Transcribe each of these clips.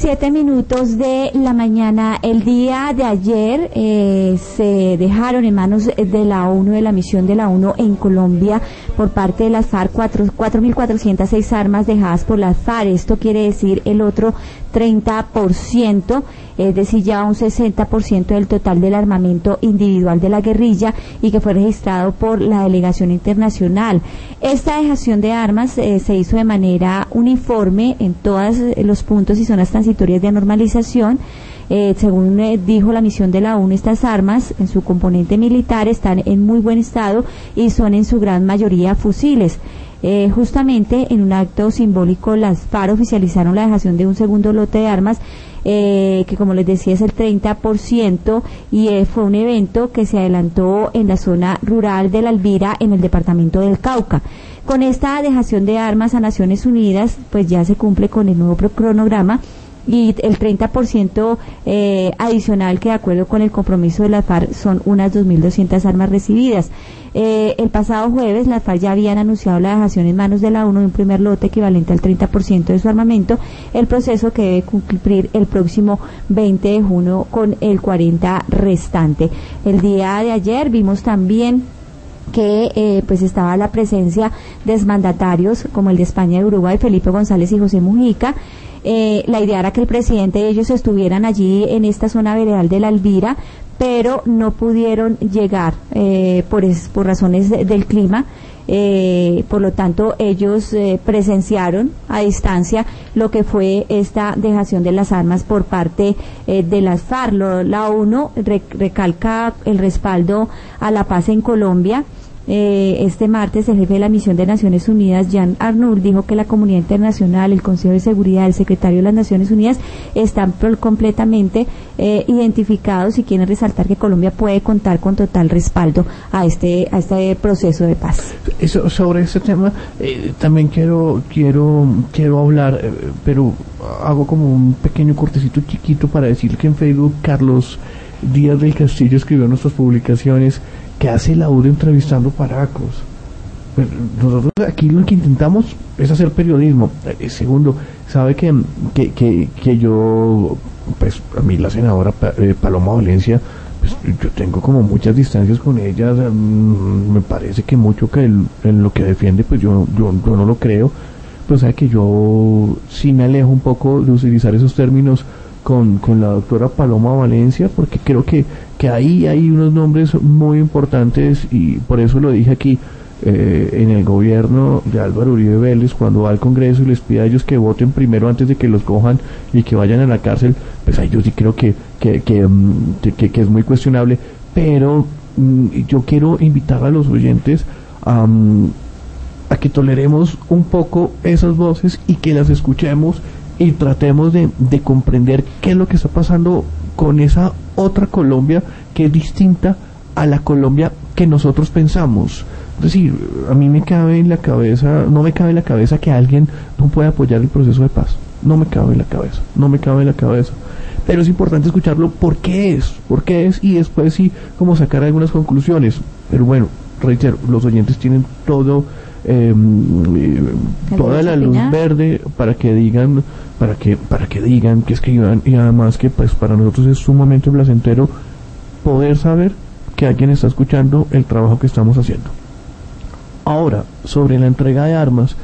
7:07 de la mañana. El día de ayer se dejaron en manos de la ONU, de la misión de la ONU en Colombia, por parte de las FARC, 4.406 armas dejadas por las FARC. Esto quiere decir el otro 30%, es decir, ya un 60% del total del armamento individual de la guerrilla, y que fue registrado por la delegación internacional. Esta dejación de armas se hizo de manera uniforme en todos los puntos y zonas transitorias de normalización. Según dijo la misión de la ONU, estas armas en su componente militar están en muy buen estado y son en su gran mayoría fusiles. Justamente en un acto simbólico, las FARC oficializaron la dejación de un segundo lote de armas, que, como les decía, es el 30%, y fue un evento que se adelantó en la zona rural de La Elvira, en el departamento del Cauca. Con esta dejación de armas a Naciones Unidas, pues ya se cumple con el nuevo cronograma, y el 30% adicional, que de acuerdo con el compromiso de la FARC son unas 2.200 armas recibidas. El pasado jueves las FARC ya habían anunciado la dejación en manos de la ONU de un primer lote equivalente al 30% de su armamento, el proceso que debe cumplir el próximo 20 de junio con el 40% restante. El día de ayer vimos también que pues estaba la presencia de exmandatarios como el de España y de Uruguay, Felipe González y José Mujica. La idea era que el presidente y ellos estuvieran allí en esta zona veredal de La Elvira, pero no pudieron llegar por razones del clima. Por lo tanto, ellos presenciaron a distancia lo que fue esta dejación de las armas por parte de las FARC. La ONU recalca el respaldo a la paz en Colombia. Este martes el jefe de la misión de Naciones Unidas, Jan Arnold, dijo que la comunidad internacional, el Consejo de Seguridad, el secretario de las Naciones Unidas están completamente identificados, y quieren resaltar que Colombia puede contar con total respaldo a este proceso de paz. Sobre este tema también quiero hablar, pero hago como un pequeño cortecito chiquito para decir que en Facebook Carlos Díaz del Castillo escribió en nuestras publicaciones que hace la UD entrevistando paracos. Pues nosotros aquí lo que intentamos es hacer periodismo. Segundo, sabe que yo, pues a mí la senadora Paloma Valencia, pues yo tengo como muchas distancias con ella. Me parece que mucho que en lo que defiende, pues yo no lo creo. Pues sabe que yo sí me alejo un poco de utilizar esos términos con la doctora Paloma Valencia, porque creo que ahí hay unos nombres muy importantes, y por eso lo dije aquí, en el gobierno de Álvaro Uribe Vélez, cuando va al Congreso y les pide a ellos que voten primero antes de que los cojan y que vayan a la cárcel, pues ahí yo sí creo que es muy cuestionable. Pero yo quiero invitar a los oyentes a que toleremos un poco esas voces y que las escuchemos, y tratemos de comprender qué es lo que está pasando con esa otra Colombia que es distinta a la Colombia que nosotros pensamos. Es decir, a mí no me cabe en la cabeza que alguien no pueda apoyar el proceso de paz. No me cabe en la cabeza. Pero es importante escucharlo por qué es, y después sí como sacar algunas conclusiones. Pero bueno, reitero, los oyentes tienen toda la luz verde para que digan, que escriban, y además que pues para nosotros es sumamente placentero poder saber que alguien está escuchando el trabajo que estamos haciendo. Ahora, sobre la entrega de armas,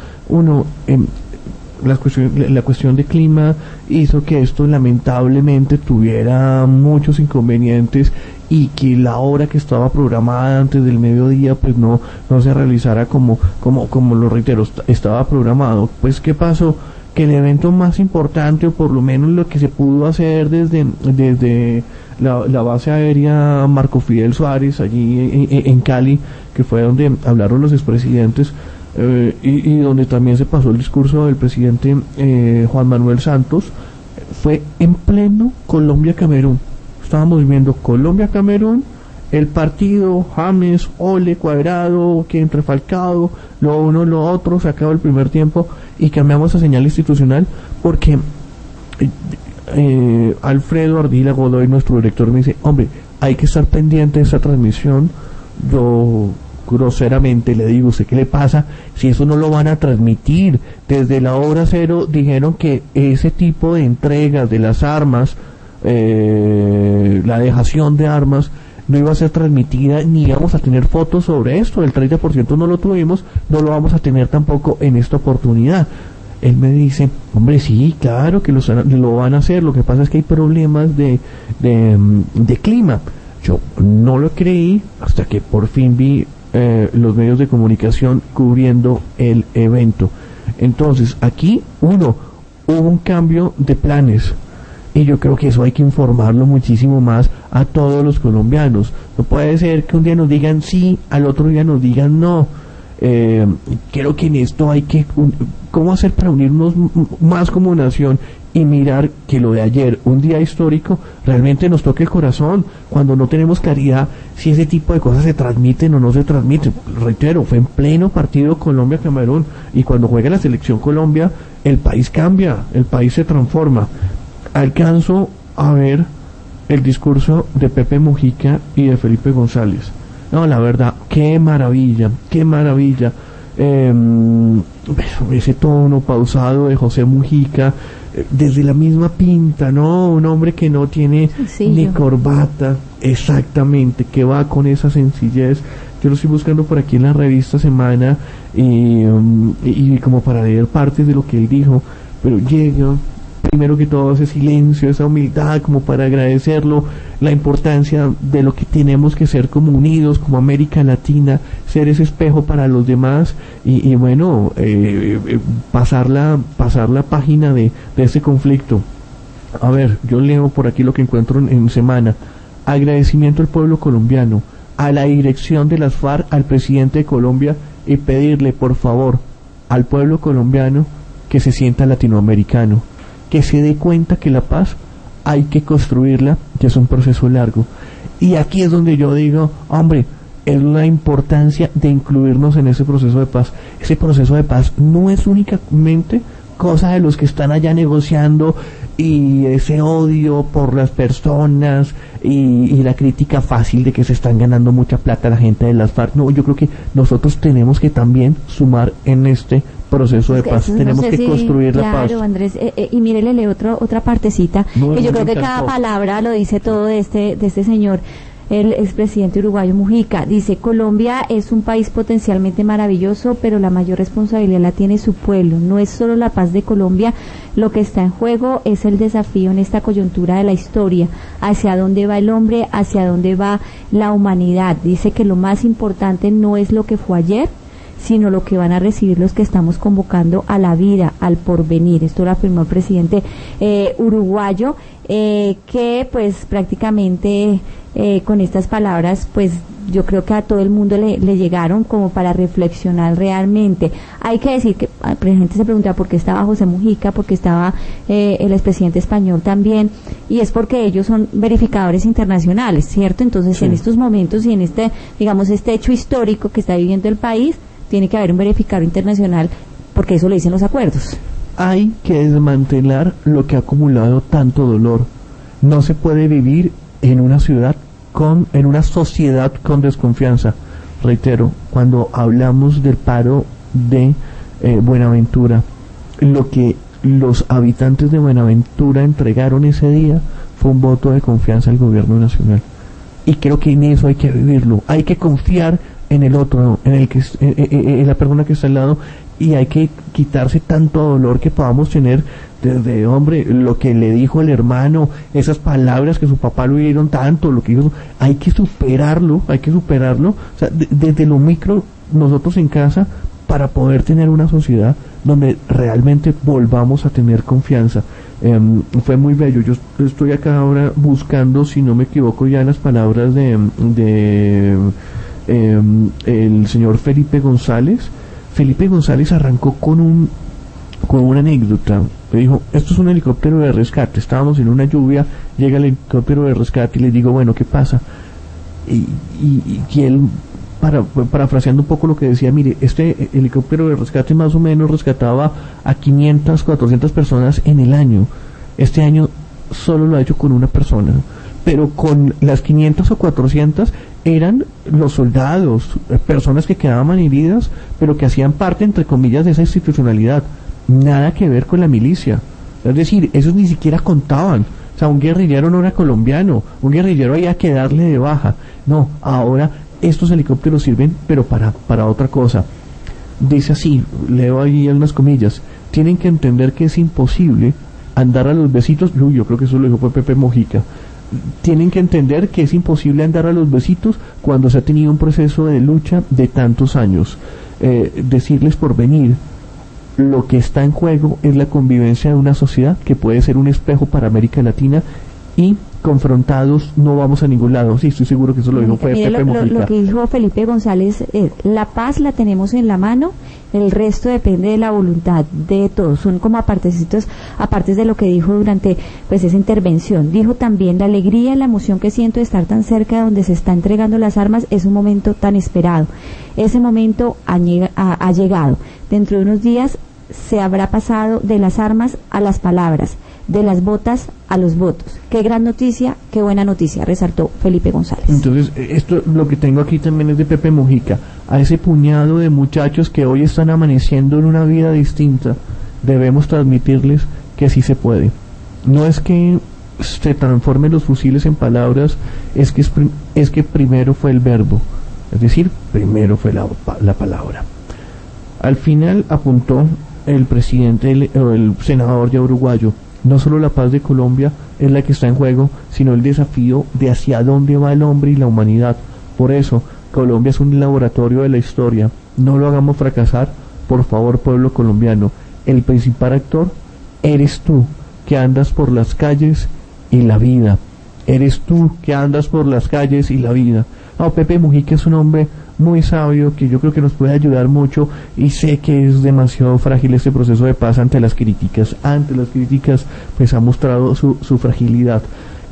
la cuestión de clima hizo que esto lamentablemente tuviera muchos inconvenientes, y que la hora que estaba programada antes del mediodía pues no se realizara como lo reitero, estaba programado. Pues ¿qué pasó? Que el evento más importante, o por lo menos lo que se pudo hacer desde la base aérea Marco Fidel Suárez allí en Cali, que fue donde hablaron los expresidentes, y donde también se pasó el discurso del presidente Juan Manuel Santos, fue en pleno Colombia-Camerún. Estábamos viendo Colombia-Camerún, el partido James, Ole, Cuadrado, que entre Falcao, lo uno, lo otro, se acabó el primer tiempo y cambiamos a señal institucional, porque Alfredo Ardila Godoy, nuestro director, me dice: hombre, hay que estar pendiente de esa transmisión. Yo groseramente le digo, ¿usted qué le pasa? Si eso no lo van a transmitir. Desde la hora cero dijeron que ese tipo de entregas de las armas, la dejación de armas, no iba a ser transmitida, ni íbamos a tener fotos sobre esto. El 30% no lo tuvimos, no lo vamos a tener tampoco en esta oportunidad. Él me dice, hombre, sí, claro que lo van a hacer, lo que pasa es que hay problemas de clima. Yo no lo creí hasta que por fin vi los medios de comunicación cubriendo el evento. Entonces, aquí, hubo un cambio de planes, y yo creo que eso hay que informarlo muchísimo más a todos los colombianos. No puede ser que un día nos digan sí, al otro día nos digan no. Creo que en esto hay que cómo hacer para unirnos más como nación y mirar que lo de ayer, un día histórico, realmente nos toque el corazón cuando no tenemos claridad si ese tipo de cosas se transmiten o no se transmiten. Reitero, fue en pleno partido Colombia-Camerún, y cuando juega la selección Colombia, el país cambia, el país se transforma. Alcanzo a ver el discurso de Pepe Mujica y de Felipe González. No, la verdad, qué maravilla, qué maravilla. Ese tono pausado de José Mujica, desde la misma pinta, ¿no? Un hombre que no tiene ni corbata, exactamente, que va con esa sencillez. Yo lo estoy buscando por aquí en la revista Semana y como para leer partes de lo que él dijo, pero llega primero que todo ese silencio, esa humildad, como para agradecerlo, la importancia de lo que tenemos que ser como unidos, como América Latina, ser ese espejo para los demás y bueno, pasar la página de ese conflicto. A ver, yo leo por aquí lo que encuentro en Semana. Agradecimiento al pueblo colombiano, a la dirección de las FARC, al presidente de Colombia, y pedirle por favor al pueblo colombiano que se sienta latinoamericano, que se dé cuenta que la paz hay que construirla, que es un proceso largo. Y aquí es donde yo digo, hombre, es la importancia de incluirnos en ese proceso de paz. Ese proceso de paz no es únicamente cosa de los que están allá negociando y ese odio por las personas y la crítica fácil de que se están ganando mucha plata la gente de las FARC. No, yo creo que nosotros tenemos que también sumar en este proceso de paz, tenemos que construir la paz. Claro, Andrés, y mire, le leo otra partecita, que yo creo que cada palabra lo dice todo de este señor, el expresidente uruguayo Mujica. Dice: Colombia es un país potencialmente maravilloso, pero la mayor responsabilidad la tiene su pueblo. No es solo la paz de Colombia, lo que está en juego es el desafío en esta coyuntura de la historia, hacia dónde va el hombre, hacia dónde va la humanidad. Dice que lo más importante no es lo que fue ayer, sino lo que van a recibir los que estamos convocando a la vida, al porvenir. Esto lo afirmó el presidente uruguayo, que pues prácticamente con estas palabras pues yo creo que a todo el mundo le llegaron como para reflexionar realmente. Hay que decir que la gente se pregunta por qué estaba José Mujica, por qué estaba el expresidente español también, y es porque ellos son verificadores internacionales, ¿cierto? Entonces sí, en estos momentos y en este hecho histórico que está viviendo el país, tiene que haber un verificador internacional, porque eso lo dicen los acuerdos. Hay que desmantelar lo que ha acumulado tanto dolor. No se puede vivir en una sociedad con desconfianza. Reitero, cuando hablamos del paro de Buenaventura, lo que los habitantes de Buenaventura entregaron ese día fue un voto de confianza al gobierno nacional. Y creo que en eso hay que vivirlo. Hay que confiar en el otro, en la persona que está al lado, y hay que quitarse tanto dolor que podamos tener desde, hombre, lo que le dijo el hermano, esas palabras que su papá lo hirieron tanto, lo que dijo, hay que superarlo, o sea, desde lo micro, nosotros en casa, para poder tener una sociedad donde realmente volvamos a tener confianza. Fue muy bello. Yo estoy acá ahora buscando, si no me equivoco, ya las palabras de el señor Felipe González. Felipe González arrancó con una anécdota. Me dijo: esto es un helicóptero de rescate. Estábamos en una lluvia, llega el helicóptero de rescate y le digo: bueno, ¿qué pasa? Y él, parafraseando un poco lo que decía, mire, este helicóptero de rescate más o menos rescataba a 500, 400 personas en el año. Este año solo lo ha hecho con una persona, pero con las 500 o 400 eran los soldados, personas que quedaban heridas, pero que hacían parte, entre comillas, de esa institucionalidad. Nada que ver con la milicia. Es decir, esos ni siquiera contaban. O sea, un guerrillero no era colombiano, un guerrillero había que darle de baja. No, ahora estos helicópteros sirven, pero para otra cosa. Dice así, leo ahí unas comillas, tienen que entender que es imposible andar a los besitos. Yo creo que eso lo dijo Pepe Mojica. Tienen que entender que es imposible andar a los besitos cuando se ha tenido un proceso de lucha de tantos años. Decirles por venir, lo que está en juego es la convivencia de una sociedad que puede ser un espejo para América Latina, y confrontados no vamos a ningún lado. Sí, estoy seguro que eso lo dijo Pepe Mojica. Lo que dijo Felipe González es, la paz la tenemos en la mano, el resto depende de la voluntad de todos. Son como apartes de lo que dijo durante pues esa intervención. Dijo también, la alegría y la emoción que siento de estar tan cerca de donde se está entregando las armas es un momento tan esperado. Ese momento ha llegado. Dentro de unos días se habrá pasado de las armas a las palabras, de las botas a los votos. Qué gran noticia, qué buena noticia, resaltó Felipe González. Entonces, esto lo que tengo aquí también es de Pepe Mojica. A ese puñado de muchachos que hoy están amaneciendo en una vida distinta, debemos transmitirles que sí se puede. No es que se transformen los fusiles en palabras, es que primero fue el verbo, es decir, primero fue la palabra. Al final apuntó el presidente o el senador ya uruguayo, no solo la paz de Colombia es la que está en juego, sino el desafío de hacia dónde va el hombre y la humanidad. Por eso, Colombia es un laboratorio de la historia. No lo hagamos fracasar, por favor, pueblo colombiano. El principal actor eres tú, que andas por las calles y la vida. Eres tú que andas por las calles y la vida. No, Pepe Mujica es un hombre muy sabio que yo creo que nos puede ayudar mucho, y sé que es demasiado frágil este proceso de paz ante las críticas. Pues ha mostrado su fragilidad.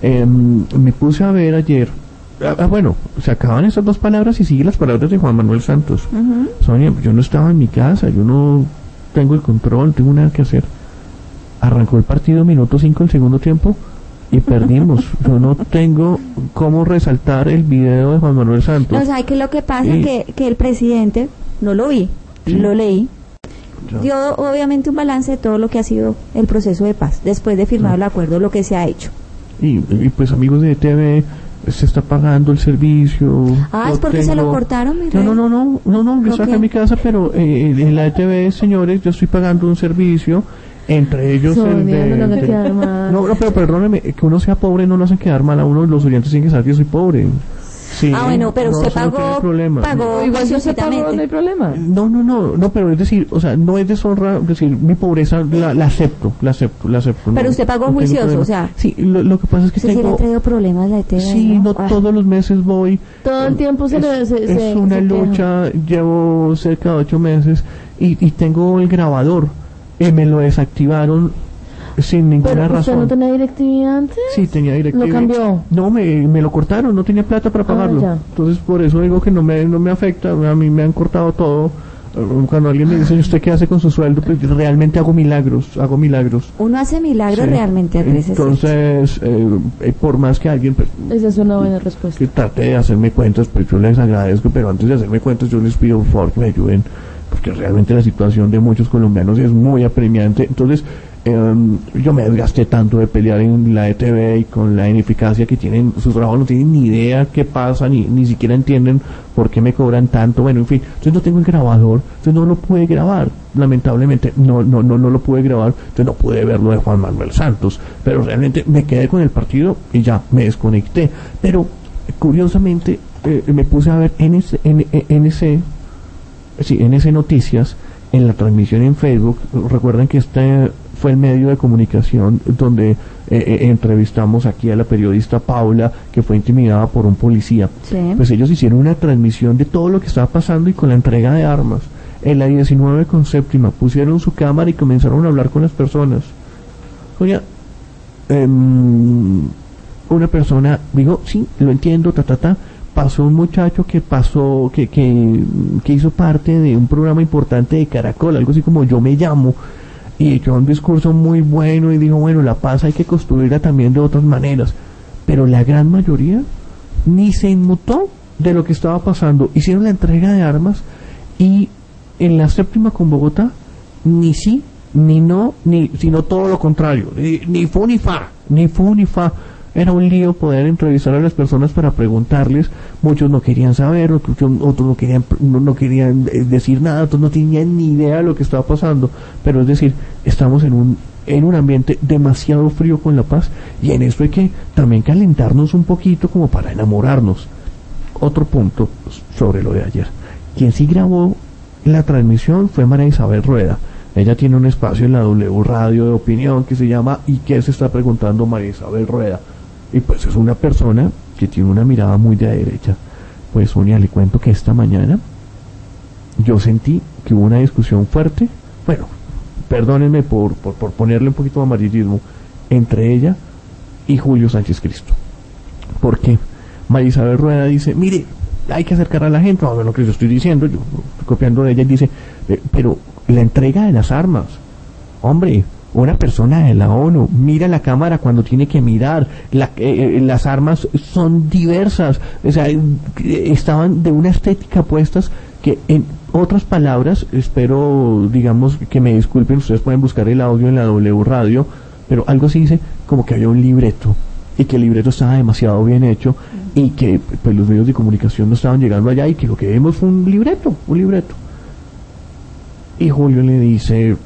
Me puse a ver ayer, bueno, se acaban esas dos palabras y sigue las palabras de Juan Manuel Santos. Sonia, yo no estaba en mi casa, yo no tengo el control, no tengo nada que hacer. Arrancó el partido minuto 5 del segundo tiempo y perdimos. Yo no tengo cómo resaltar el video de Juan Manuel Santos. No, ¿sabes qué es lo que pasa? Que el presidente, no lo vi, sí, lo leí, dio obviamente un balance de todo lo que ha sido el proceso de paz, después de firmar el acuerdo, lo que se ha hecho. Y pues, amigos de ETV, se está pagando el servicio. ¿Es porque se lo cortaron? No, yo saqué a mi casa, pero en la ETV, señores, yo estoy pagando un servicio. Entre ellos pero perdóneme, que uno sea pobre no lo hacen quedar mal a uno, los oyentes tienen que saber que yo soy pobre. Sí, bueno, pero usted pagó igual yo se pagó, no hay problema. No, pero es decir, o sea, no es deshonra decir mi pobreza, la acepto. Pero usted pagó juicioso, o sea. Sí, lo que pasa es que tengo... le ha traído problemas la ETV. Sí, no todos los meses voy. Todo el tiempo es una lucha, llevo cerca de 8 meses y tengo el grabador. Me lo desactivaron sin ninguna razón. ¿Usted no tenía DirecTV antes? Sí, tenía DirecTV. ¿Lo cambió? No, me lo cortaron, no tenía plata para pagarlo. Entonces, por eso digo que no me afecta. A mí me han cortado todo. Cuando alguien me dice, ¿usted qué hace con su sueldo? Pues yo realmente hago milagros. Uno hace milagros, sí, realmente a veces. Entonces, por más que alguien... Pues, esa es una buena respuesta. Que trate de hacerme cuentas, pues yo les agradezco, pero antes de hacerme cuentas yo les pido por favor que me ayuden, porque realmente la situación de muchos colombianos es muy apremiante. Entonces, yo me desgasté tanto de pelear en la ETV y con la ineficacia que tienen sus trabajos, no tienen ni idea qué pasa, ni siquiera entienden por qué me cobran tanto. Bueno, en fin, entonces no tengo el grabador, entonces no lo pude grabar, lamentablemente no lo pude grabar, entonces no pude ver lo de Juan Manuel Santos, pero realmente me quedé con el partido y ya me desconecté. Pero curiosamente me puse a ver en ese Noticias, en la transmisión en Facebook. Recuerden que este fue el medio de comunicación donde entrevistamos aquí a la periodista Paula, que fue intimidada por un policía. Sí. Pues ellos hicieron una transmisión de todo lo que estaba pasando y con la entrega de armas. En la 19 con séptima pusieron su cámara y comenzaron a hablar con las personas. Oye, una persona dijo, sí, lo entiendo, pasó un muchacho que hizo parte de un programa importante de Caracol, algo así como Yo Me Llamo, y echó un discurso muy bueno y dijo, bueno, la paz hay que construirla también de otras maneras, pero la gran mayoría ni se inmutó, de lo que estaba pasando, hicieron la entrega de armas y en la séptima con Bogotá, ni sí, ni no, sino todo lo contrario, ni fu ni fa, era un lío poder entrevistar a las personas para preguntarles. Muchos no querían saber, otros no querían decir nada, otros no tenían ni idea de lo que estaba pasando, pero es decir, estamos en un ambiente demasiado frío con La Paz, y en esto hay que también calentarnos un poquito como para enamorarnos. Otro punto sobre lo de ayer, quien sí grabó la transmisión fue María Isabel Rueda. Ella tiene un espacio en la W Radio de opinión que se llama ¿Y qué se está preguntando María Isabel Rueda? Y pues es una persona que tiene una mirada muy de derecha. Pues Sonia, le cuento que esta mañana yo sentí que hubo una discusión fuerte, bueno, perdónenme por ponerle un poquito de amarillismo, entre ella y Julio Sánchez Cristo. ¿Por qué? María Isabel Rueda dice, mire, hay que acercar a la gente, a ver lo que yo estoy diciendo, yo estoy copiando de ella, y dice, pero la entrega de las armas, hombre, una persona de la ONU mira la cámara cuando tiene que mirar, las armas son diversas, o sea, estaban de una estética puestas que, en otras palabras, espero, digamos, que me disculpen, ustedes pueden buscar el audio en la W Radio, pero algo así dice, como que había un libreto, y que el libreto estaba demasiado bien hecho, y que pues los medios de comunicación no estaban llegando allá, y que lo que vimos fue un libreto. Y Julio le dice,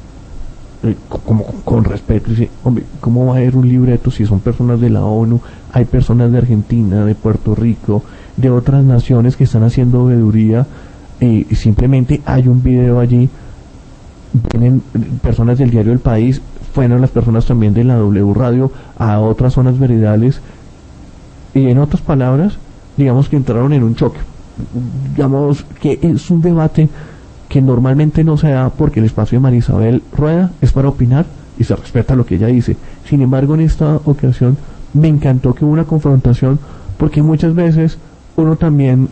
como con respeto, dice, hombre, ¿cómo va a haber un libreto si son personas de la ONU? Hay personas de Argentina, de Puerto Rico, de otras naciones que están haciendo veeduría, y simplemente hay un video allí, vienen personas del diario El País, fueron las personas también de la W Radio a otras zonas veredales, y en otras palabras, digamos que entraron en un choque. Digamos que es un debate que normalmente no se da porque el espacio de María Isabel Rueda es para opinar y se respeta lo que ella dice. Sin embargo, en esta ocasión me encantó que hubo una confrontación, porque muchas veces uno también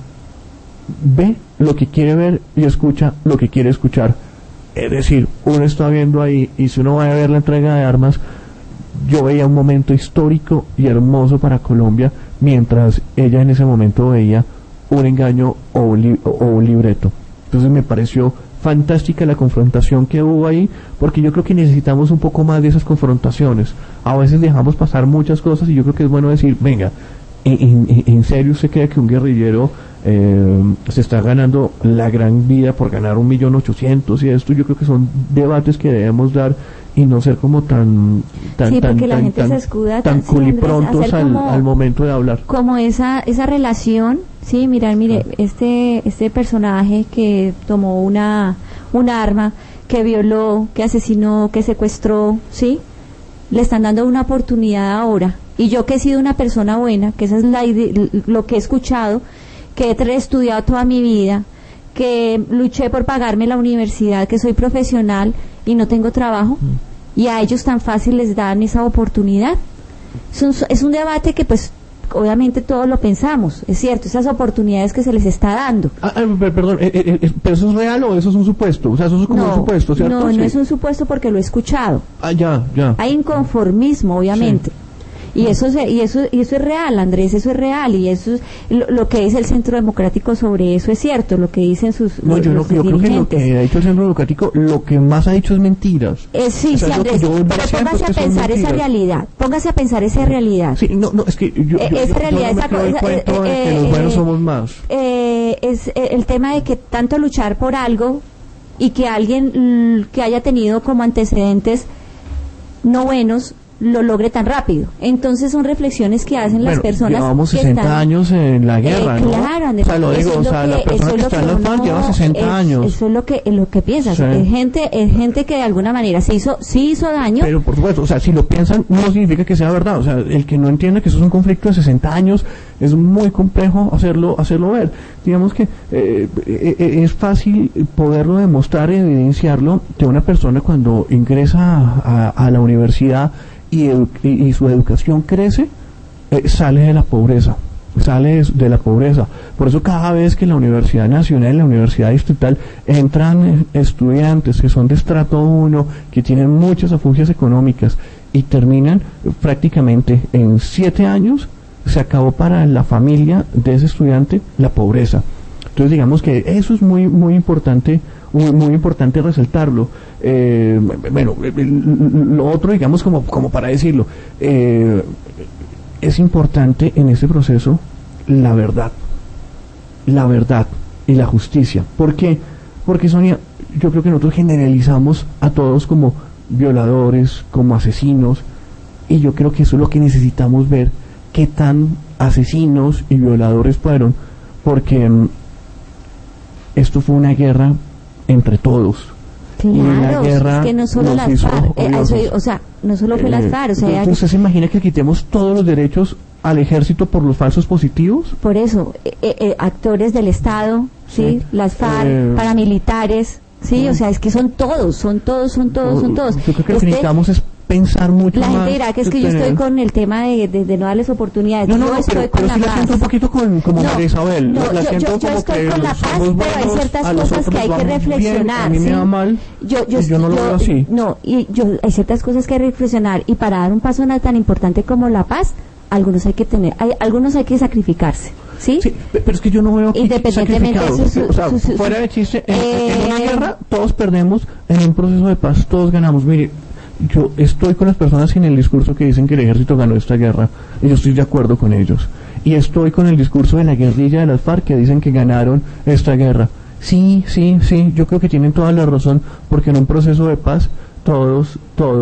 ve lo que quiere ver y escucha lo que quiere escuchar. Es decir, uno está viendo ahí, y si uno va a ver la entrega de armas, yo veía un momento histórico y hermoso para Colombia, mientras ella en ese momento veía un engaño o un libreto. Entonces me pareció fantástica la confrontación que hubo ahí, porque yo creo que necesitamos un poco más de esas confrontaciones. A veces dejamos pasar muchas cosas, y yo creo que es bueno decir, venga, en serio usted cree que un guerrillero se está ganando la gran vida por ganar 1.800.000 y esto. Yo creo que son debates que debemos dar y no ser como tan se escuda tan culiprontos al momento de hablar. Como esa relación, sí, mire, este personaje que tomó un arma, que violó, que asesinó, que secuestró, sí, le están dando una oportunidad ahora. Y yo, que he sido una persona buena, que esa es lo que he escuchado, que he estudiado toda mi vida, que luché por pagarme la universidad, que soy profesional y no tengo trabajo, y a ellos tan fácil les dan esa oportunidad. Es un debate que pues obviamente todos lo pensamos, es cierto, esas oportunidades que se les está dando. Perdón, ¿pero eso es real o eso es un supuesto? O sea, eso es como un supuesto, ¿cierto? No es un supuesto, porque lo he escuchado. Ya. Hay inconformismo, obviamente. Sí. Y eso es real, Andrés, eso es real, y eso es lo que dice el Centro Democrático sobre eso, es cierto, lo que dicen sus yo creo que lo que ha dicho el Centro Democrático, lo que más ha dicho es mentiras. Sí, Andrés, pero póngase a pensar esa realidad, Sí, es que esa realidad, esa cosa, que los buenos somos más. Es el tema de que tanto luchar por algo, y que alguien que haya tenido como antecedentes no buenos lo logre tan rápido. Entonces son reflexiones que hacen las personas. Llevamos 60 años en la guerra, ¿no? Claro, Andrés, o sea, lo digo, la persona que está en la FARC lleva 60 años. Eso es lo que piensas. Sí. Es gente que de alguna manera sí hizo daño. Pero por supuesto, o sea, si lo piensan, no significa que sea verdad. O sea, el que no entiende que eso es un conflicto de 60 años, es muy complejo hacerlo ver. Digamos que es fácil poderlo demostrar y evidenciarlo de una persona cuando ingresa a la universidad y su educación crece, sale de la pobreza. Por eso cada vez que en la Universidad Nacional, en la Universidad Distrital, entran estudiantes que son de estrato 1, que tienen muchas afugias económicas, y terminan prácticamente en 7 años se acabó para la familia de ese estudiante la pobreza. Entonces digamos que eso es muy muy importante, muy importante resaltarlo. Bueno, lo otro, digamos, como para decirlo, es importante en este proceso la verdad y la justicia. ¿Por qué? Porque, Sonia, yo creo que nosotros generalizamos a todos como violadores, como asesinos, y yo creo que eso es lo que necesitamos ver, qué tan asesinos y violadores fueron, porque esto fue una guerra entre todos. Claro, es que no solo las FARC, o sea, no solo fue las FARC, o sea... ¿Usted se imagina que quitemos todos los derechos al ejército por los falsos positivos? Por eso, actores del Estado, ¿sí? Las FARC, paramilitares, ¿sí? O sea, es que son todos. Yo creo que lo que necesitamos es pensar mucho más. La gente dirá que es que yo estoy con el tema de no darles oportunidades. Yo estoy con la paz. Pero sí la siento un poquito como María Isabel. Yo estoy con la paz, pero hay ciertas cosas que hay que reflexionar. A mí me va mal, yo no lo veo así. Hay ciertas cosas que reflexionar, y para dar un paso tan importante como la paz, algunos hay que sacrificarse. ¿Sí? Sí, pero es que yo no veo aquí sacrificados. Fuera de chiste, en una guerra todos perdemos, en un proceso de paz todos ganamos. Mire, yo estoy con las personas en el discurso que dicen que el ejército ganó esta guerra, y yo estoy de acuerdo con ellos. Y estoy con el discurso de la guerrilla de las FARC que dicen que ganaron esta guerra. Sí, yo creo que tienen toda la razón, porque en un proceso de paz todos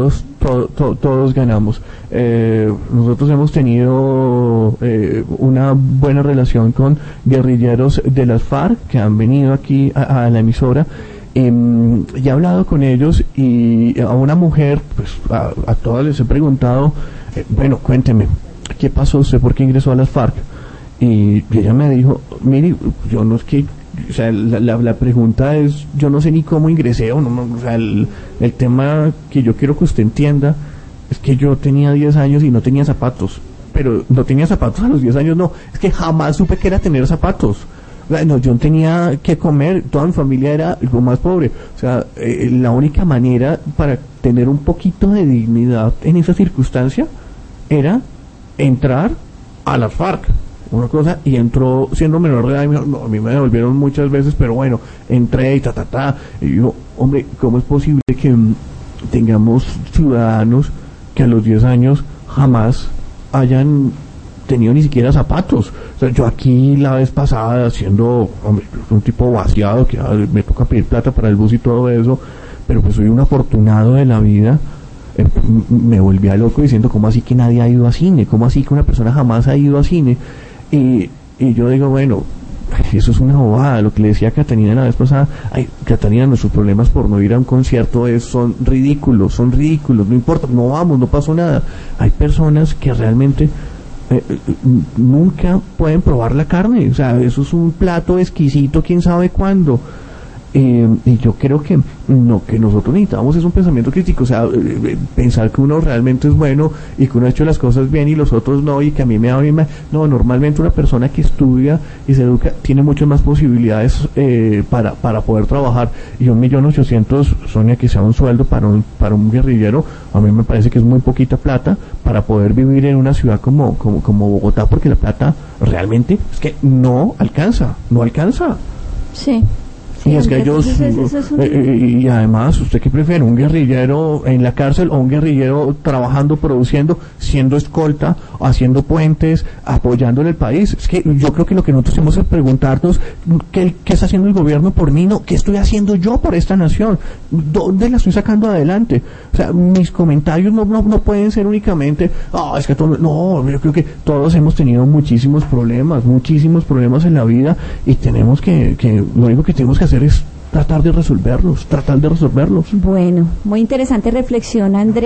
ganamos. Nosotros hemos tenido una buena relación con guerrilleros de las FARC que han venido aquí a la emisora, y he hablado con ellos, y a una mujer, pues a todas les he preguntado, bueno, cuénteme, ¿qué pasó usted? ¿Por qué ingresó a las FARC? Y ella me dijo, mire, yo no es que, o sea, la pregunta es, yo no sé ni cómo ingresé, o sea, el tema que yo quiero que usted entienda es que yo tenía 10 años y no tenía zapatos, pero no tenía zapatos a los 10 años, no, es que jamás supe que era tener zapatos. No, yo tenía que comer, toda mi familia era lo más pobre, o sea, la única manera para tener un poquito de dignidad en esa circunstancia era entrar a las FARC, una cosa, y entró siendo menor de edad, y no, a mí me devolvieron muchas veces, pero bueno, entré y y digo, hombre, ¿cómo es posible que tengamos ciudadanos que a los 10 años jamás hayan tenido ni siquiera zapatos? O sea, yo aquí la vez pasada siendo un tipo vaciado, que me toca pedir plata para el bus y todo eso, pero pues soy un afortunado de la vida, me volvía loco diciendo, ¿cómo así que nadie ha ido a cine? ¿Cómo así que una persona jamás ha ido a cine? Y yo digo, bueno, eso es una bobada. Lo que le decía a Catalina la vez pasada, Catalina, nuestros problemas por no ir a un concierto son ridículos, no importa, no vamos, no pasó nada. Hay personas que realmente nunca pueden probar la carne, o sea, eso es un plato exquisito, quién sabe cuándo. Y yo creo que lo que nosotros necesitamos es un pensamiento crítico, o sea, pensar que uno realmente es bueno y que uno ha hecho las cosas bien y los otros no, y que a mí me da bien. No, normalmente una persona que estudia y se educa tiene muchas más posibilidades para poder trabajar, y 1.800.000, Sonia, que sea un sueldo para un guerrillero, a mí me parece que es muy poquita plata para poder vivir en una ciudad como Bogotá, porque la plata realmente es que no alcanza. Sí. Y es que ellos, y además, ¿usted qué prefiere? ¿Un guerrillero en la cárcel o un guerrillero trabajando, produciendo, siendo escolta, haciendo puentes, apoyando en el país? Es que yo creo que lo que nosotros tenemos que preguntarnos, ¿qué está haciendo el gobierno por mí? No, ¿qué estoy haciendo yo por esta nación? ¿Dónde la estoy sacando adelante? O sea, mis comentarios no pueden ser únicamente, es que no, yo creo que todos hemos tenido muchísimos problemas en la vida, y tenemos que lo único que tenemos que hacer es tratar de resolverlos. Bueno, muy interesante reflexión, Andrés.